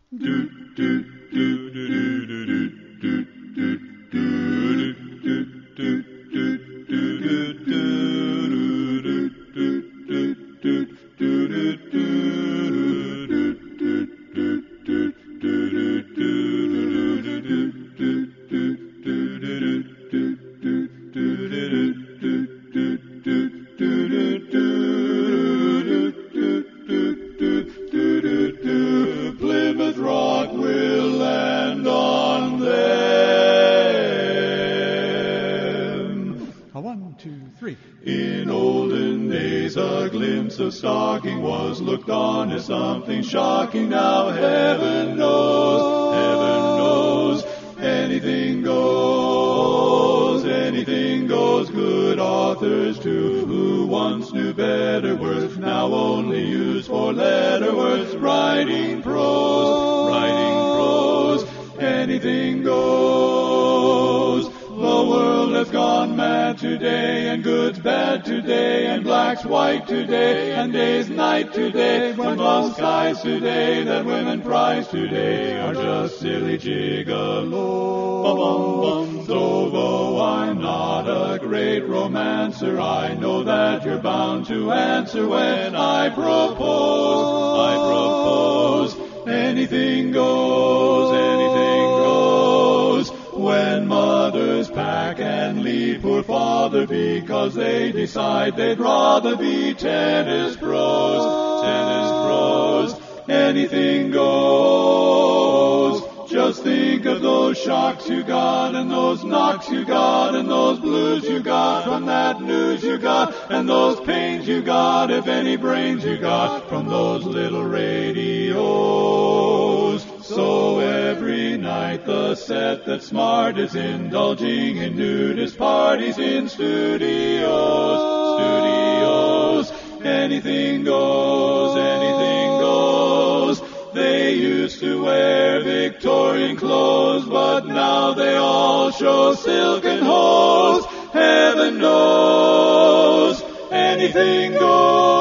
Plymouth Rock will land on them. 1, 2, 3. In olden days a glimpse of stocking was looked on as something shocking. Now heaven knows, anything goes, good authors too, who once knew better words, now only used for letter words, writing prose, anything goes. The world has gone mad today, and good's bad today, and black's white today, and day's night today, when blue skies today that women prize today are just silly gigolos. So though I'm not a great romancer, I know that you're bound to answer when I propose. Anything goes, when mothers pack and leave poor father because they decide they'd rather be tennis pros. Anything goes. Just think of those shocks you got, and those knocks you got, and those blues you got from that news you got, and those pains you got, if any brains you got, from those little radios. So every night the set that's smart is indulging in nudist parties in studios. Anything goes. They used to wear Victorian clothes, but now they all show silken hose. Heaven knows, anything goes.